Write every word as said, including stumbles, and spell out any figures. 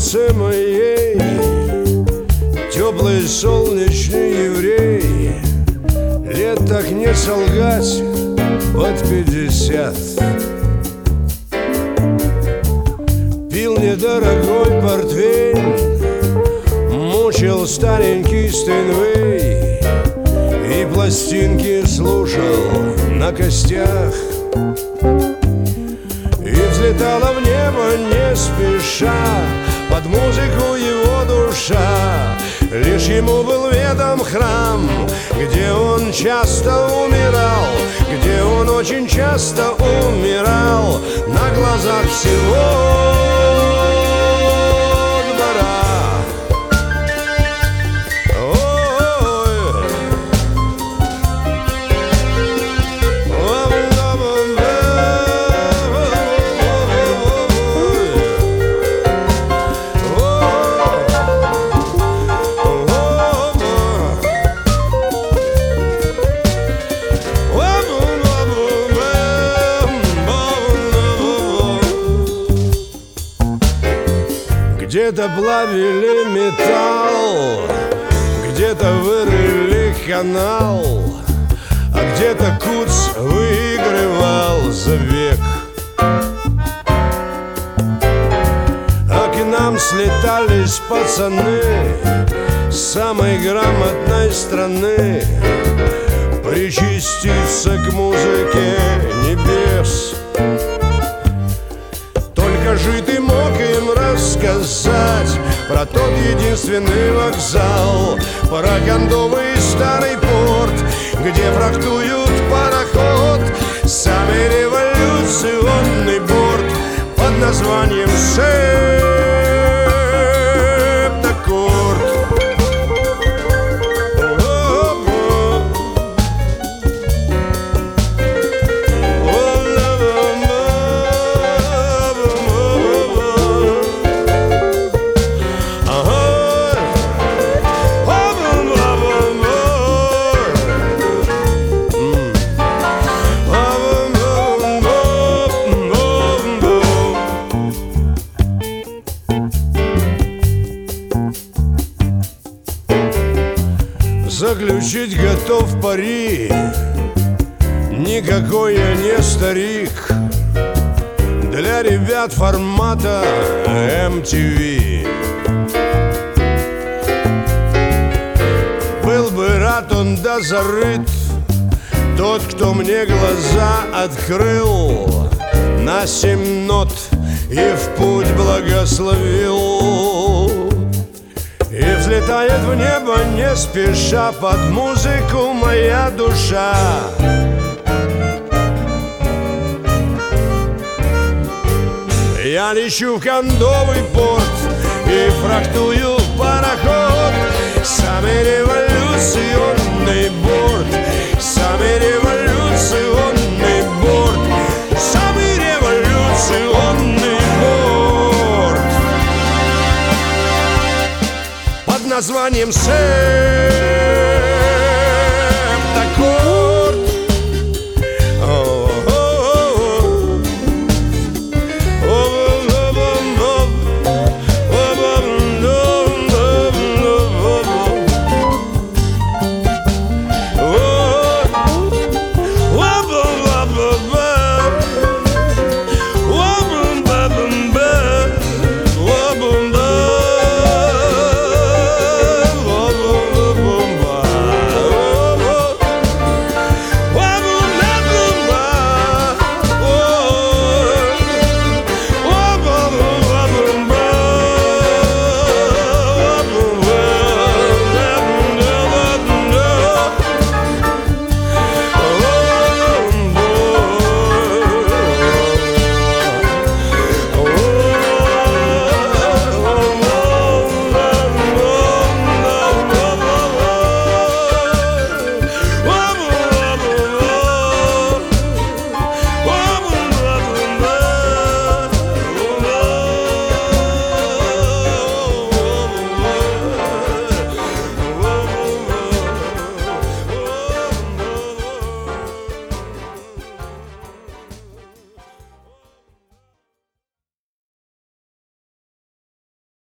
душе моей теплый солнечный еврей. Лет так не солгать, под пятьдесят. Пил недорогой портвейн, мучил старенький Стейнвей и пластинки слушал на костях. И взлетала в небо не спеша под музыку его душа. Лишь ему был ведом храм, где он часто умирал, где он очень часто умирал на глазах всего двора. Где-то плавили металл, где-то вырыли канал, а где-то Куц выигрывал за век. А к нам слетались пацаны с самой грамотной страны причаститься к музыке небес. Только же ты мог им рассказать про тот единственный вокзал, про кондовый старый порт, где фрахтуют пароход, самый революционный борт под названием Септаккорд. Заключить готов пари, никакой я не старик для ребят формата эм ти ви. Был бы рад он да зарыт тот, кто мне глаза открыл на семь нот и в путь благословил. И взлетает в небо не спеша под музыку моя душа. Я лечу в кондовый порт и фрахтую пароход, самый революционный борт, самый революционный борт, самый революционный борт под названием Септаккорд.